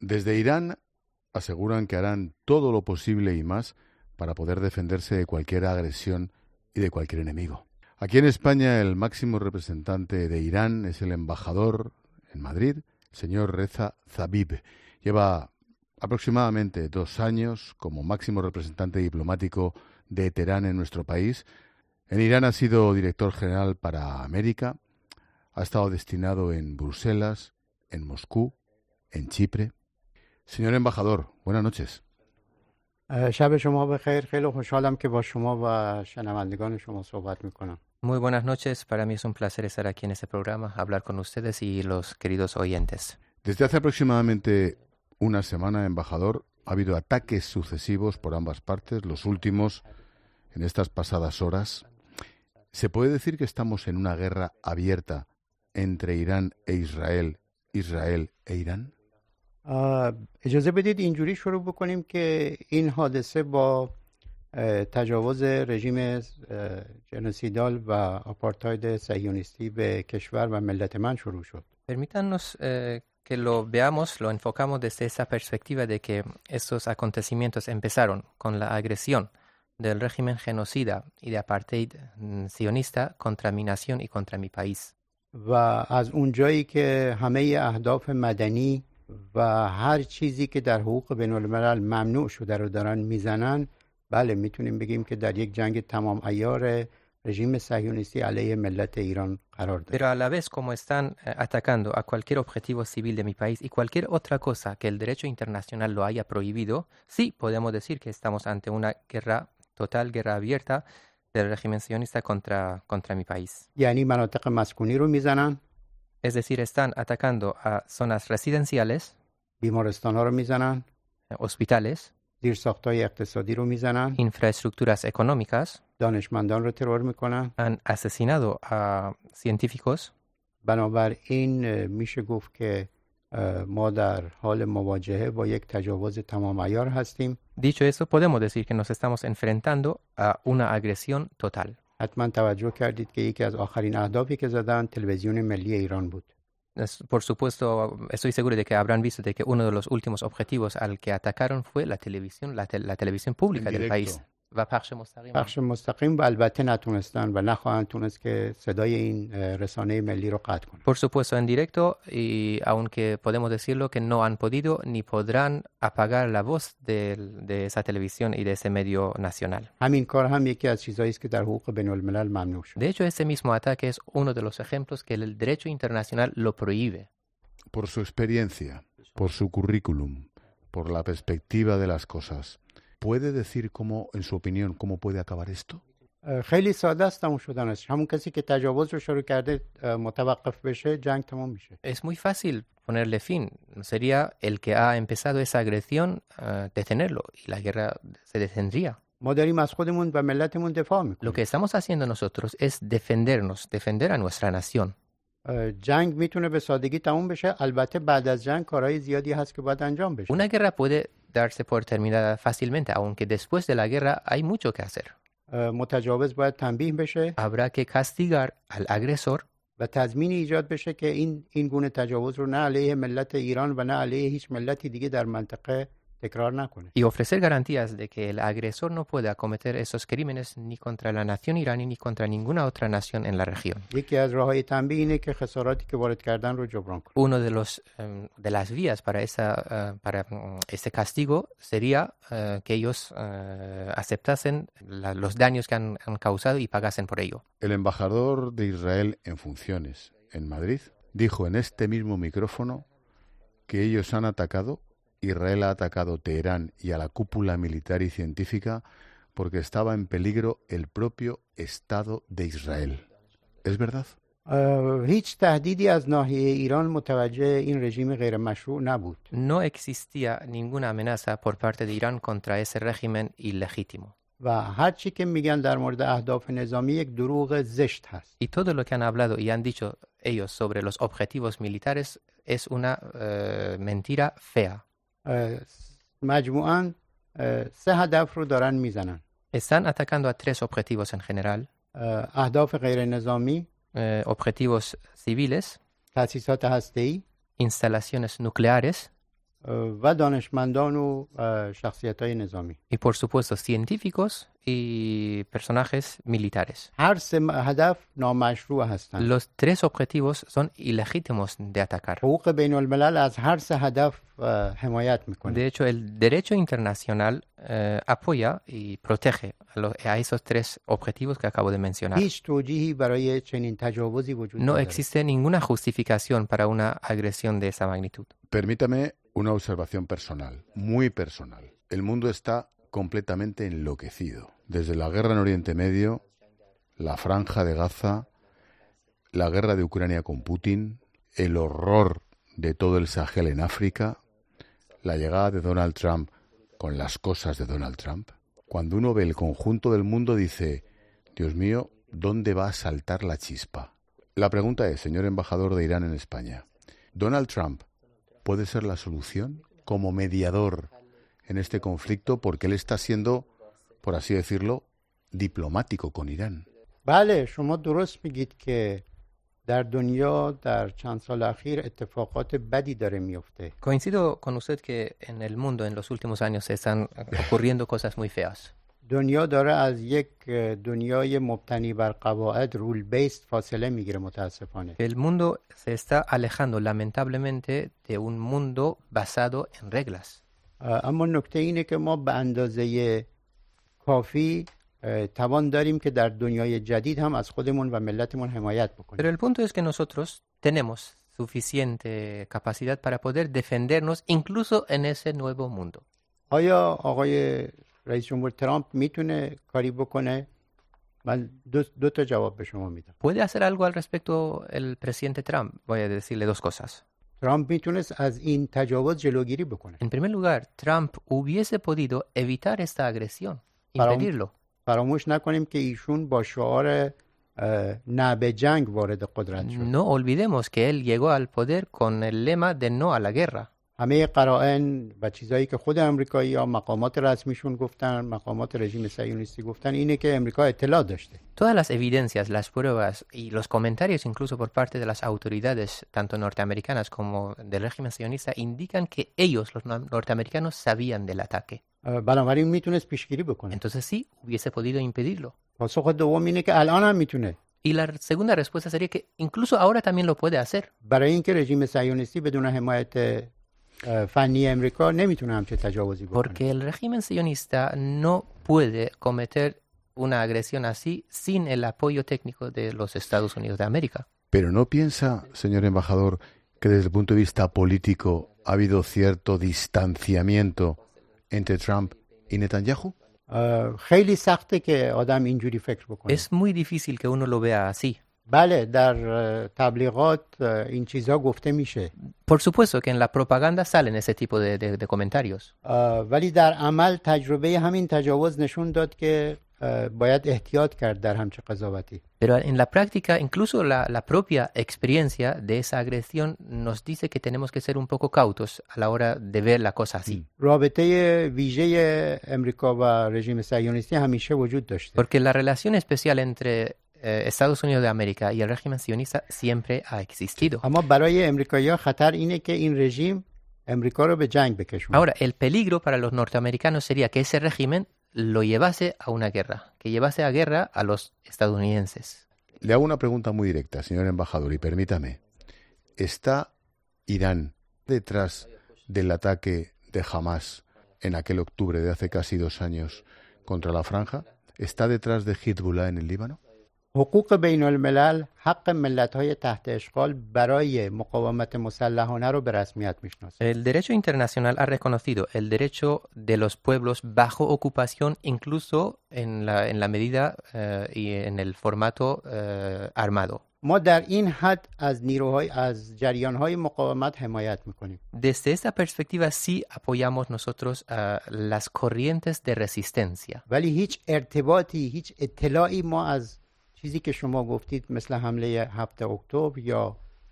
Desde Irán aseguran que harán todo lo posible y más para poder defenderse de cualquier agresión y de cualquier enemigo. Aquí en España el máximo representante de Irán es el embajador en Madrid, el señor Reza Zabib. Lleva aproximadamente 2 años como máximo representante diplomático de Teherán en nuestro país. En Irán ha sido director general para América, ha estado destinado en Bruselas, en Moscú, en Chipre. Señor embajador, buenas noches. شب شما بخیر. خیلی خوشحالم که با شما و شنوندگان شما صحبت میکنم. Muy buenas noches, para mí es un placer estar aquí en este programa, hablar con ustedes y los queridos oyentes. Desde hace aproximadamente una semana, embajador, ha habido ataques sucesivos por ambas partes, los últimos en estas pasadas horas. ¿Se puede decir que estamos en una guerra abierta entre Irán e Israel, Israel e Irán? اجازه بدید اینجوری شروع بکنیم که این حادثه با تجاوز رژیم جنوسیدال و آپارتاید صهیونیستی به کشور و ملت من شروع شد. Permítanos que lo veamos, lo enfocamos desde esa perspectiva de que estos acontecimientos empezaron con la agresión del régimen genocida y de apartheid sionista contra mi nación y contra mi país. و از اونجایی که همه اهداف مدنی و هر چیزی که در حقوق بین الملل ممنوع شده رو دارن میزنن، بله میتونیم بگیم که در یک جنگ تمام عیار رژیم صهیونیستی علیه ملت ایران قرار داره. Pero a la vez como están atacando a cualquier objetivo civil de mi país y cualquier otra cosa que el derecho internacional lo haya prohibido, sí podemos decir que estamos ante una guerra total, guerra abierta del régimen sionista contra mi país. یعنی مناطق مسکونی رو میزنن، Es decir, están atacando a zonas residenciales, بیمارستان‌ها رو میزنن، hospitales, زیرساخت‌های اقتصادی رو میزنن، infraestructuras económicas, دانشمندان رو ترور میکنن. han asesinado a científicos. بنابراین میشه گفت که ما در حال مواجهه با یک تجاوز تمام عیار هستیم. Dicho eso, podemos decir que nos estamos enfrentando a una agresión total. حتما توجه کردید که یکی از آخرین اهدافی که زدن تلویزیون ملی ایران بود. Por supuesto, estoy seguro de que habrán visto de que uno de los últimos objetivos al que atacaron fue la televisión, la televisión pública del país. و پخش مستقیم. پخش مستقیم و البته نتونستن و نخواهند تونست که صدای این رسانه ملی رو قطع کنن. Por supuesto en directo y aunque podemos decirlo que no han podido ni podrán apagar la voz de esa televisión y de ese medio nacional. همین کار هم یکی از چیزایی است که در حقوق بین الملل ممنوع شد. De hecho, ese mismo ataque es uno de los ejemplos que el derecho internacional lo prohíbe. Por su experiencia, por su currículum, por la perspectiva de las cosas, ¿puede decir cómo, en su opinión, cómo puede acabar esto? خیلی ساده است تموم شدنش. همون کسی که تجاوز رو شروع کرده متوقف بشه، جنگ تمام میشه. Es muy fácil ponerle fin. Sería el que ha empezado esa agresión detenerlo y la guerra se detendría. ما داریم از خودمون و ملتمون دفاع میکنیم. Lo que estamos haciendo nosotros es defendernos, defender a nuestra nación. جنگ میتونه به سادگی تموم بشه. البته بعد از جنگ کارهای زیادی هست که باید انجام بشه. Una guerra puede darse por terminada fácilmente, aunque después de la guerra hay mucho que hacer. متجاوز باید تنبیه بشه. Habrá que castigar al agresor. و تضمینی ایجاد بشه که این گونه تجاوز رو نه علیه ملت ایران و نه علیه هیچ ملتی دیگه در منطقه تکرار نکنه. Y ofrecer garantías de que el agresor no pueda cometer esos crímenes ni contra la nación iraní ni contra ninguna otra nación en la región. یکی از راههای تنبیه اینه که خساراتی که وارد کردن رو جبران کنه. Uno de las vías para ese castigo sería que ellos aceptasen los daños que han causado y pagasen por ello. El embajador de Israel en funciones en Madrid dijo en este mismo micrófono que ellos han atacado, Israel ha atacado Teherán y a la cúpula militar y científica porque estaba en peligro el propio Estado de Israel. ¿Es verdad? هیچ تهدیدی از ناحیه ایران متوجه این رژیم غیر مشروع نبود. No existía ninguna amenaza por parte de Irán contra ese régimen ilegítimo. و هر چی که میگن در مورد اهداف نظامی یک دروغ زشت هست. Y todo lo que han hablado y han dicho ellos sobre los objetivos militares es una mentira fea. مجموعاً 3 هدف رو دارن میزنن. Están atacando a 3 objetivos en general. اهداف غیر نظامی، objetivos civiles, تأسیسات هسته‌ای، instalaciones nucleares و دانشمندان و شخصیت‌های نظامی. Y por supuesto, científicos y personajes militares. هر سه هدف نامشروع هستند. Los tres objetivos son ilegítimos de atacar. حقوق بین الملل از هر سه هدف حمایت میکنه. De hecho, el derecho internacional apoya y protege a esos tres objetivos que acabo de mencionar. هیچ توجیهی برای چنین تجاوزی وجود No نداره. existe ninguna justificación para una agresión de esa magnitud. Permítame una observación personal, muy personal. El mundo está completamente enloquecido. Desde la guerra en Oriente Medio, la franja de Gaza, la guerra de Ucrania con Putin, el horror de todo el Sahel en África, la llegada de Donald Trump con las cosas de Donald Trump. Cuando uno ve el conjunto del mundo dice, Dios mío, ¿dónde va a saltar la chispa? La pregunta es, señor embajador de Irán en España, ¿Donald Trump puede ser la solución como mediador en este conflicto? Porque él está siendo, por así decirlo, diplomático con Irán. بله شما درست میگید که در دنیا در چند سال اخیر اتفاقات بدی داره میفته. Coincido con usted que en el mundo en los últimos años se están ocurriendo cosas muy feas. دنیا داره از یک دنیای مبتنی بر قواعد رول بیسد فاصله میگیره متاسفانه. El mundo se está alejando lamentablemente de un mundo basado en reglas. اما نکته اینه که ما به اندازه کافی توان داریم که در دنیای جدید هم از خودمون و ملتمون حمایت Pero بکنیم. el punto es que nosotros tenemos suficiente capacidad para poder defendernos incluso en ese nuevo mundo. آیا آقای رئیس جمهور ترامپ میتونه کاری بکنه؟ من دو تا جواب به شما میدم. ¿Puede hacer algo al respecto el presidente Trump? Voy a decirle dos cosas. ترامپ میتونست از این تجاوز جلوگیری بکنه. En primer lugar, Trump hubiese podido evitar esta agresión, impedirlo. فراموش نکنیم که ایشون با شعار نه به جنگ وارد قدرت شد. No olvidemos que él llegó al poder con el lema de no a la guerra. همه قرائن و چیزایی که خود امریکایی‌ها مقامات رسمیشون گفتن، مقامات رژیم صهیونیستی گفتن اینه که امریکا اطلاع داشته. Todas las evidencias, las pruebas y los comentarios incluso por parte de las autoridades, tanto norteamericanas como del régimen sionista, indican que ellos, los norteamericanos, sabían del ataque. بنابراین میتونست پیشگیری بکنه. Entonces sí, hubiese podido impedirlo. پاسخ دوم اینه که الان هم میتونه. Y la segunda respuesta sería que incluso ahora también lo puede hacer. برای اینکه رژیم صهیونیستی بدون حمایت فنی امریکا نمیتونه همچین تجاوزی بکنه. Porque el régimen sionista no puede cometer una agresión así sin el apoyo técnico de los Estados Unidos de América. Pero ¿no piensa, señor embajador, que desde el punto de vista político ha habido cierto distanciamiento entre Trump y Netanyahu? خیلی سخته که آدم اینجوری فکر بکنه. Es muy difícil que uno lo vea así. بله در تبلیغات این چیزها گفته میشه. Por supuesto que en la propaganda salen ese tipo de comentarios. ولی در عمل تجربه همین تجاوز نشون داد که باید احتیاط کرد در همچه قضاوتی. Pero en la práctica, incluso la propia experiencia de esa agresión nos dice que tenemos que ser un poco cautos a la hora de ver la cosa así. رابطه ویژه امریکا و رژیم صهیونیستی همیشه وجود داشته. Porque la relación especial entre Estados Unidos de América y el régimen sionista siempre ha existido. اما برای امریکایی‌ها خطر اینه که این رژیم امریکا رو به جنگ بکشونه. Ahora, el peligro para los norteamericanos sería que ese régimen lo llevase a una guerra, que llevase a guerra a los estadounidenses. Le hago una pregunta muy directa, señor embajador, y permítame. ¿Está Irán detrás del ataque de Hamas en aquel octubre de hace casi 2 años contra la franja? ¿Está detrás de Hezbollah en el Líbano? حقوق بین الملل حق ملت‌های تحت اشغال برای مقاومت مسلحانه رو به رسمیت میشناسه. El derecho internacional ha reconocido el derecho de los pueblos bajo ocupación, incluso en la medida y en el formato armado. ما در این حد از نیروهای از جریان‌های مقاومت حمایت میکنیم. Desde esta perspectiva sí apoyamos nosotros las corrientes de resistencia. ولی هیچ ارتباطی، هیچ اطلاعی ما از چیزی که شما گفتید مثل حمله 7 اکتبر یا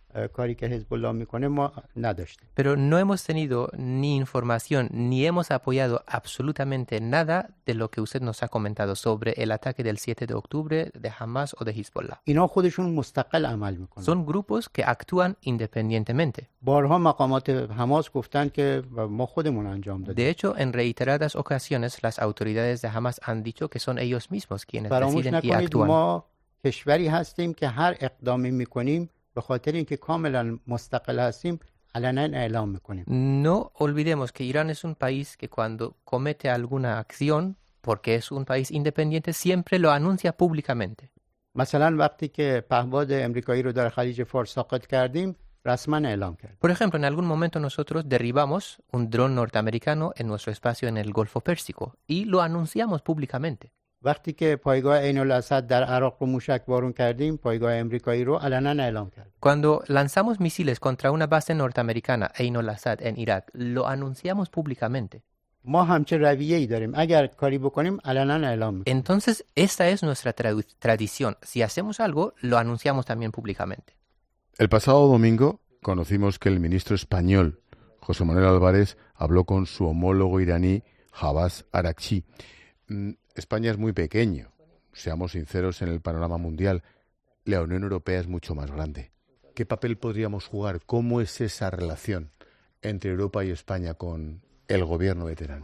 کاری که حزب الله میکنه ما نداشتیم. Pero no hemos tenido ni información ni hemos apoyado absolutamente nada de lo que usted nos ha comentado sobre el ataque del 7 de octubre de Hamas o de Hezbollah. اینا خودشون مستقل عمل میکنن. Son grupos que actúan independientemente. بارها مقامات حماس گفتن که ما خودمون انجام دادیم. De hecho, en reiteradas ocasiones, las autoridades de Hamas han dicho que son ellos mismos quienes فراموش deciden y نکنید actúan. ما کشوری هستیم که هر اقدامی میکنیم به خاطر اینکه کاملا مستقل هستیم علنا اعلام میکنیم. No olvidemos que Irán es un país que cuando comete alguna acción, porque es un país independiente, siempre lo anuncia públicamente. مثلا وقتی که پهپاد امریکایی رو در خلیج فارس ساقط کردیم رسما اعلام کردیم. Por ejemplo, en algún momento nosotros derribamos un dron norteamericano en nuestro espacio en el Golfo Pérsico y lo anunciamos públicamente. وقتی که پایگاه عین الاسد در عراق رو موشک بارون کردیم پایگاه امریکایی رو علنا اعلام کردیم. Cuando lanzamos misiles contra una base norteamericana, Ain al-Assad, en Irak, lo anunciamos públicamente. ما همچه رویه‌ای داریم اگر کاری بکنیم علنا اعلام میکنیم. Entonces, esta es nuestra tradición. Si hacemos algo, lo anunciamos también públicamente. El pasado domingo conocimos que el ministro español, José Manuel Álvarez, habló con su homólogo iraní, Abbas Araghchi. España es muy pequeño, seamos sinceros en el panorama mundial. La Unión Europea es mucho más grande. ¿Qué papel podríamos jugar? ¿Cómo es esa relación entre Europa y España con el gobierno de Teherán?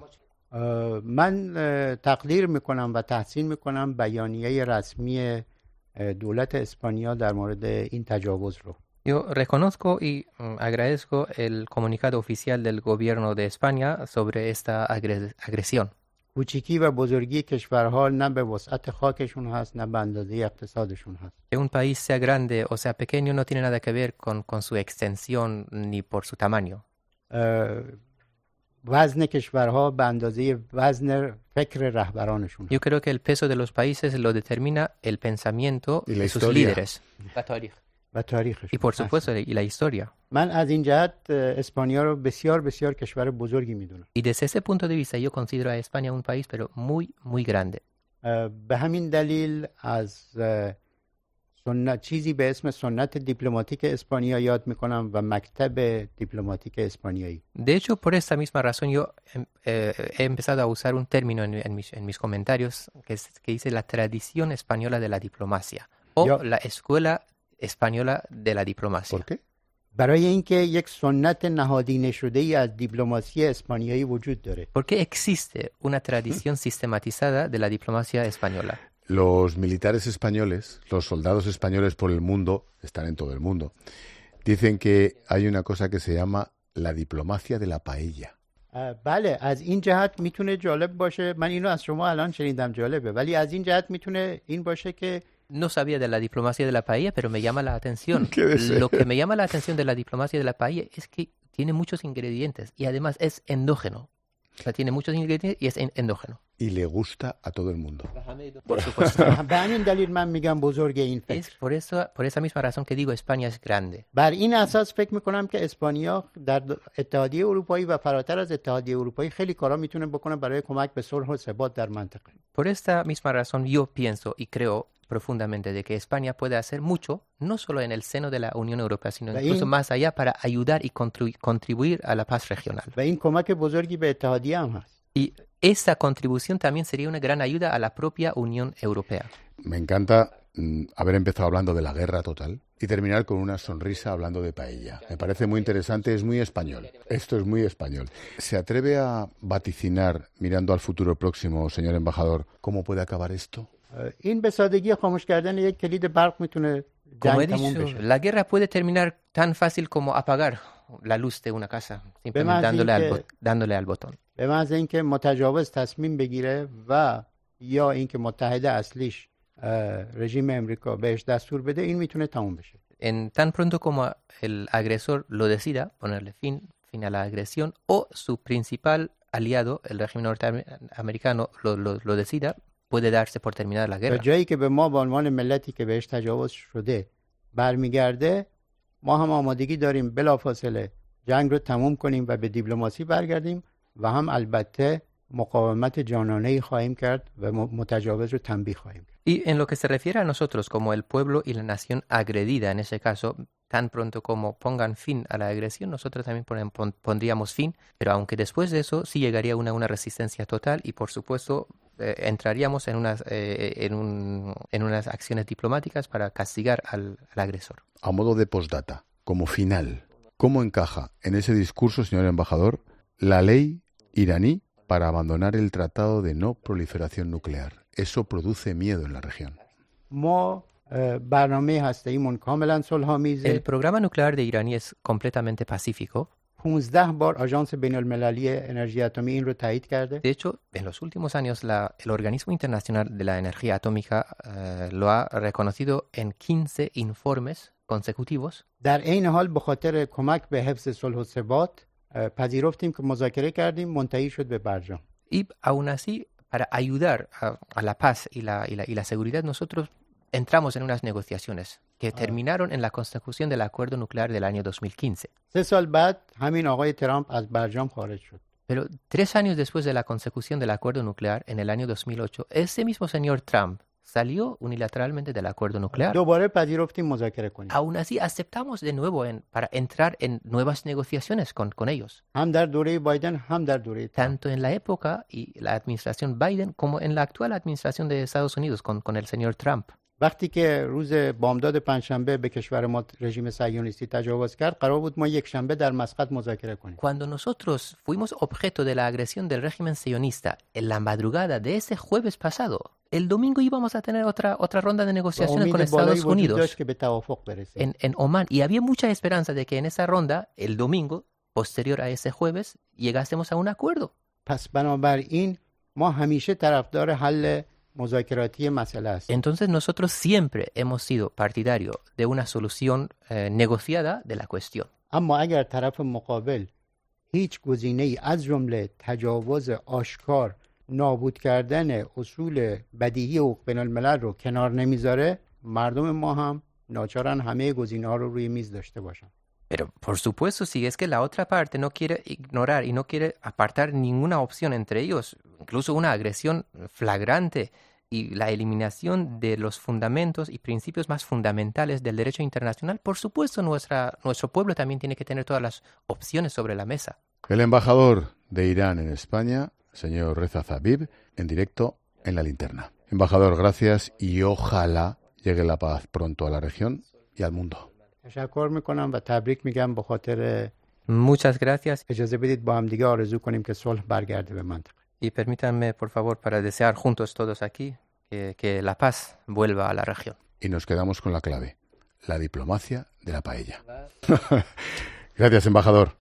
من تقدیر میکنم و تحسین میکنم بیانیه رسمی دولت اسپانیا در مورد این تجاوز رو. Yo reconozco y agradezco el comunicado oficial del gobierno de España sobre esta agresión. کوچیکی و بزرگی کشورها نه به وسعت خاکشون هست نه به اندازه اقتصادشون هست. Que un país sea grande o sea pequeño no tiene nada que ver con su extensión ni por su tamaño. وزن کشورها به اندازه وزن فکر رهبرانشون. Yo creo que el peso de los países lo determina el pensamiento de sus líderes. و تاریخشون. Y por supuesto y la historia. من از این جهت اسپانیا رو بسیار بسیار کشور بزرگی میدونم. Y desde ese punto de vista yo considero a España un país pero muy muy grande. به همین دلیل از چیزی به اسم سنت دیپلماتیک اسپانیا یاد میکنم و مکتب دیپلماتیک اسپانیایی. De hecho, por esta misma razón yo he empezado a usar un término en mis comentarios que dice la tradición española de la diplomacia o la escuela española de la diplomacia. ¿Por qué? برای اینکه یک سنت نهادینه شده ای از دیپلماسی اسپانیایی وجود داره. Porque existe una tradición sistematizada de la diplomacia española. Los militares españoles, los soldados españoles por el mundo, están en todo el mundo, dicen que hay una cosa que se llama la diplomacia de la paella. بله از این جهت میتونه jolib باشه. من اینو از شما الان شنیدم جالبه ولی از این جهت میتونه این باشه که No sabía de la diplomacia de la paella, pero me llama la atención. Lo que me llama la atención de la diplomacia de la paella es que tiene muchos ingredientes y además es endógeno. O sea, tiene muchos ingredientes y es endógeno. Y le gusta a todo el mundo. Por supuesto. به همین دلیل من میگم بزرگ این فکر. Es por esa misma razón que digo España es grande. بر این اساس فکر میکنم که اسپانیا در اتحادیه اروپایی و فراتر از اتحادیه اروپایی خیلی کارا میتونه بکنه برای کمک به صلح و ثبات در منطقه. Por esta misma razón yo pienso y creo profundamente de que España puede hacer mucho, no solo en el seno de la Unión Europea, sino incluso más allá para ayudar y contribuir a la paz regional. و این کمک بزرگی به اتحادیه هم هست. Y esa contribución también sería una gran ayuda a la propia Unión Europea. Me encanta haber empezado hablando de la guerra total y terminar con una sonrisa hablando de paella. Me parece muy interesante, es muy español. Esto es muy español. ¿Se atreve a vaticinar, mirando al futuro próximo, señor embajador, cómo puede acabar esto? این به سادگی خاموش کردن یک کلید برق میتونه جنگ تموم بشه. La guerra puede terminar tan fácil como apagar la luz de una casa, simplemente dándole al botón. به محض اینکه متجاوز تصمیم بگیره و یا اینکه متحد اصلیش رژیم امریکا بهش دستور بده این میتونه تموم بشه. En tan pronto como el agresor lo decida, ponerle fin a la agresión, o su principal aliado, el régimen norteamericano, lo decida, puede darse por terminada la guerra. جایی که به ما به عنوان ملتی که بهش تجاوز شده برمیگرده ما هم آمادگی داریم بلافاصله جنگ رو تموم کنیم و به دیپلماسی برگردیم و هم البته مقاومت جانانه‌ای خواهیم کرد و متجاوز رو تنبیه خواهیم کرد. Y en lo que se refiere a nosotros como el pueblo y la nación agredida, en ese caso, tan pronto como pongan fin a la agresión, nosotros también pondríamos fin, pero aunque después de eso sí llegaría una resistencia total y por supuesto entraríamos en unas acciones diplomáticas para castigar al agresor. A modo de postdata, como final, ¿cómo encaja en ese discurso, señor embajador, la ley iraní para abandonar el Tratado de No Proliferación Nuclear? Eso produce miedo en la región. El programa nuclear de Irán es completamente pacífico. 15 بار آژانس بین‌المللی انرژی اتمی این رو تایید کرده. De hecho, en los últimos años el Organismo Internacional de la Energía Atómica lo ha reconocido en 15 informes consecutivos. در عین حال به خاطر کمک به حفظ صلح و ثبات پذیرفتیم که مذاکره کردیم منتهی شد به برجام. Y aún así, para ayudar a la paz y la seguridad, nosotros entramos en unas negociaciones que terminaron en la consecución del acuerdo nuclear del año 2015. 3 سال بعد همین آقای ترامپ از برجام خارج شد. Pero 3 años después de la consecución del acuerdo nuclear, en el año 2008, ese mismo señor Trump salió unilateralmente del acuerdo nuclear. دوباره پذیرفتیم مذاکره کنیم. Aún así, aceptamos de nuevo para entrar en nuevas negociaciones con ellos. هم در دوره بایدن هم در دوره ترامپ. Tanto en la época y la administración Biden como en la actual administración de Estados Unidos con el señor Trump. وقتی که روز بامداد پنجشنبه به کشور ما رژیم صهیونیستی تجاوز کرد قرار بود ما یک شنبه در مسقط مذاکره کنیم. Cuando nosotros fuimos objeto de la agresión del régimen sionista en la madrugada de ese jueves pasado, el domingo íbamos a tener otra ronda de negociaciones con Estados Unidos en Omán, y había mucha esperanza de que en esa ronda, el domingo posterior a ese jueves, llegásemos a un acuerdo. پس بنابراین ما همیشه طرفدار حل مذاکراتی مسئله است. Entonces nosotros siempre hemos sido partidario de una solución negociada de la cuestión. اما اگر طرف مقابل هیچ گزینه‌ای از جمله تجاوز آشکار، نابود کردن اصول بدیهی حقوق بین‌الملل رو کنار نمیذاره، مردم ما هم ناچارن همه گزینه‌ها رو روی میز داشته باشن. Pero por supuesto, si es que la otra parte no quiere ignorar y no quiere apartar ninguna opción entre ellos, incluso una agresión flagrante y la eliminación de los fundamentos y principios más fundamentales del derecho internacional, por supuesto nuestro pueblo también tiene que tener todas las opciones sobre la mesa. El embajador de Irán en España, señor Reza Zabib, en directo en La Linterna. Embajador, gracias y ojalá llegue la paz pronto a la región y al mundo. تشکر میکنم و تبریک میگم به خاطر Muchas gracias. اجازه بدید با هم دیگه آرزو کنیم که صلح برگرده به منطقه. Y permítanme, por favor, para desear juntos todos aquí que la paz vuelva a la región. Y nos quedamos con la clave, la diplomacia de la paella. Gracias, embajador.